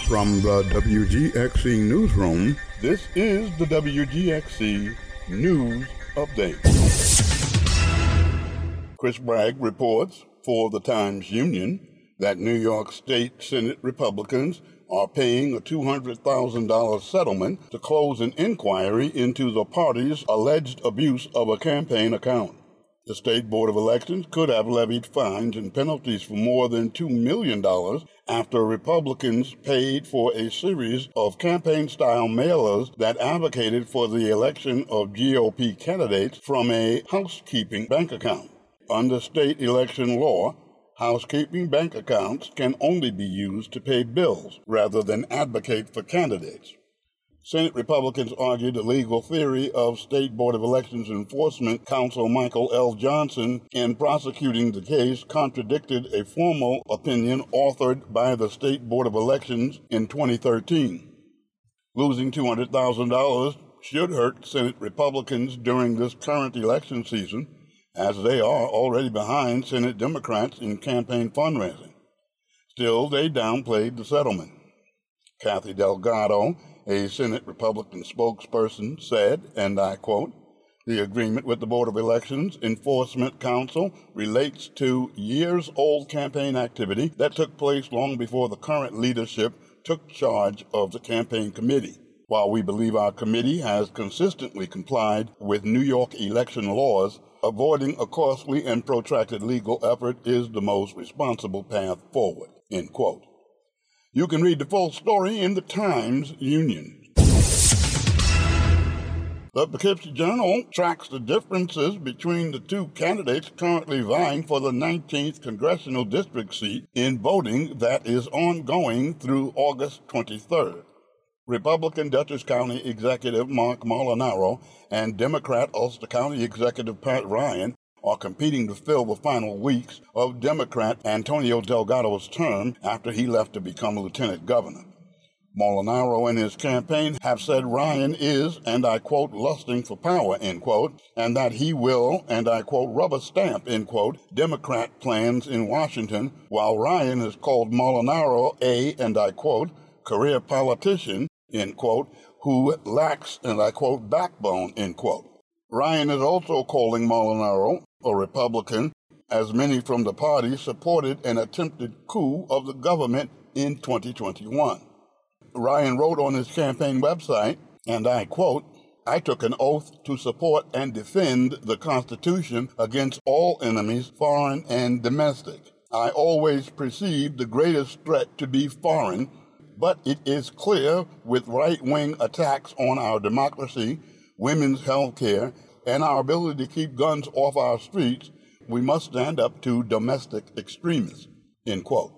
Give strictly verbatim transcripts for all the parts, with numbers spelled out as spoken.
From the W G X C Newsroom, this is the W G X C News Update. Chris Bragg reports for the Times-Union that New York State Senate Republicans are paying a two hundred thousand dollars settlement to close an inquiry into the party's alleged abuse of a campaign account. The State Board of Elections could have levied fines and penalties for more than two million dollars after Republicans paid for a series of campaign-style mailers that advocated for the election of G O P candidates from a housekeeping bank account. Under state election law, housekeeping bank accounts can only be used to pay bills rather than advocate for candidates. Senate Republicans argued the legal theory of State Board of Elections Enforcement Counsel Michael L. Johnson in prosecuting the case contradicted a formal opinion authored by the State Board of Elections in twenty thirteen. Losing two hundred thousand dollars should hurt Senate Republicans during this current election season, as they are already behind Senate Democrats in campaign fundraising. Still, they downplayed the settlement. Kathy Delgado, a Senate Republican spokesperson, said, and I quote, "The agreement with the Board of Elections Enforcement Counsel relates to years-old campaign activity that took place long before the current leadership took charge of the campaign committee. While we believe our committee has consistently complied with New York election laws, avoiding a costly and protracted legal effort is the most responsible path forward," end quote. You can read the full story in the Times-Union. The Poughkeepsie Journal tracks the differences between the two candidates currently vying for the nineteenth congressional district seat in voting that is ongoing through August twenty-third. Republican Dutchess County Executive Marc Molinaro and Democrat Ulster County Executive Pat Ryan are competing to fill the final weeks of Democrat Antonio Delgado's term after he left to become lieutenant governor. Molinaro and his campaign have said Ryan is, and I quote, "lusting for power," end quote, and that he will, and I quote, "rubber stamp," end quote, Democrat plans in Washington, while Ryan has called Molinaro a, and I quote, "career politician," end quote, who lacks, and I quote, "backbone," end quote. Ryan is also calling Molinaro a Republican, as many from the party supported an attempted coup of the government in twenty twenty-one. Ryan wrote on his campaign website, and I quote, "I took an oath to support and defend the Constitution against all enemies, foreign and domestic. I always perceived the greatest threat to be foreign, but it is clear with right-wing attacks on our democracy, women's health care, and our ability to keep guns off our streets, we must stand up to domestic extremists," end quote.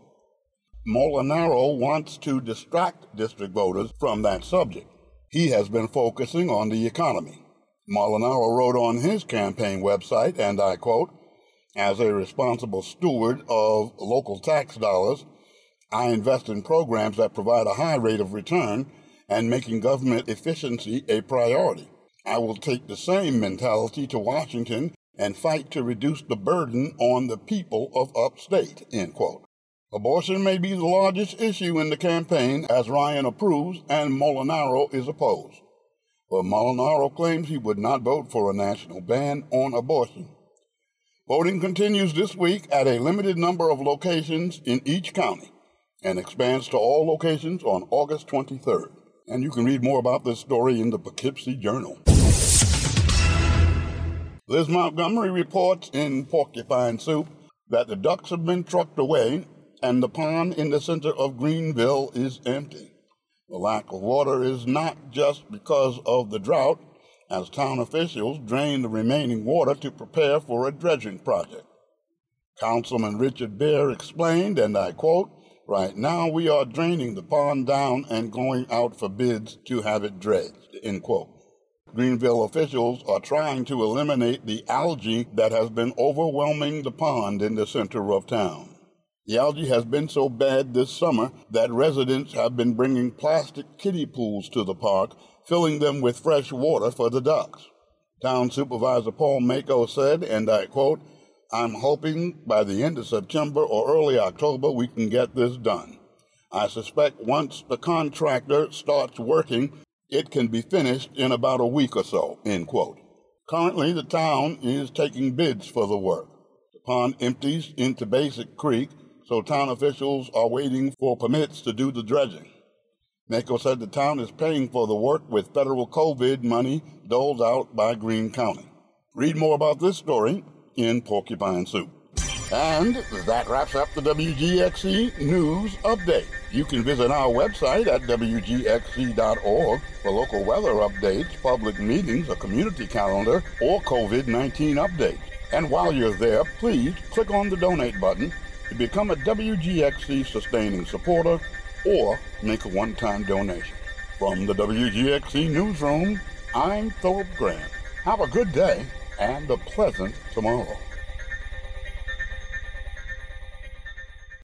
Molinaro wants to distract district voters from that subject. He has been focusing on the economy. Molinaro wrote on his campaign website, and I quote, "As a responsible steward of local tax dollars, I invest in programs that provide a high rate of return and making government efficiency a priority. I will take the same mentality to Washington and fight to reduce the burden on the people of upstate," end quote. Abortion may be the largest issue in the campaign, as Ryan approves and Molinaro is opposed. But Molinaro claims he would not vote for a national ban on abortion. Voting continues this week at a limited number of locations in each county and expands to all locations on August twenty-third. And you can read more about this story in the Poughkeepsie Journal. Liz Montgomery reports in Porcupine Soup that the ducks have been trucked away and the pond in the center of Greenville is empty. The lack of water is not just because of the drought, as town officials drain the remaining water to prepare for a dredging project. Councilman Richard Bear explained, and I quote, "Right now we are draining the pond down and going out for bids to have it dredged," end quote. Greenville officials are trying to eliminate the algae that has been overwhelming the pond in the center of town. The algae has been so bad this summer that residents have been bringing plastic kiddie pools to the park, filling them with fresh water for the ducks. Town Supervisor Paul Mako said, and I quote, "I'm hoping by the end of September or early October we can get this done. I suspect once the contractor starts working, it can be finished in about a week or so, end quote. Currently, the town is taking bids for the work. The pond empties into Basic Creek, so town officials are waiting for permits to do the dredging. NACO said the town is paying for the work with federal COVID money doled out by Greene County. Read more about this story in Porcupine Soup. And that wraps up the W G X C News Update. You can visit our website at W G X C dot org for local weather updates, public meetings, a community calendar, or COVID nineteen updates. And while you're there, please click on the donate button to become a W G X C sustaining supporter or make a one-time donation. From the W G X C Newsroom, I'm Philip Grant. Have a good day and a pleasant tomorrow.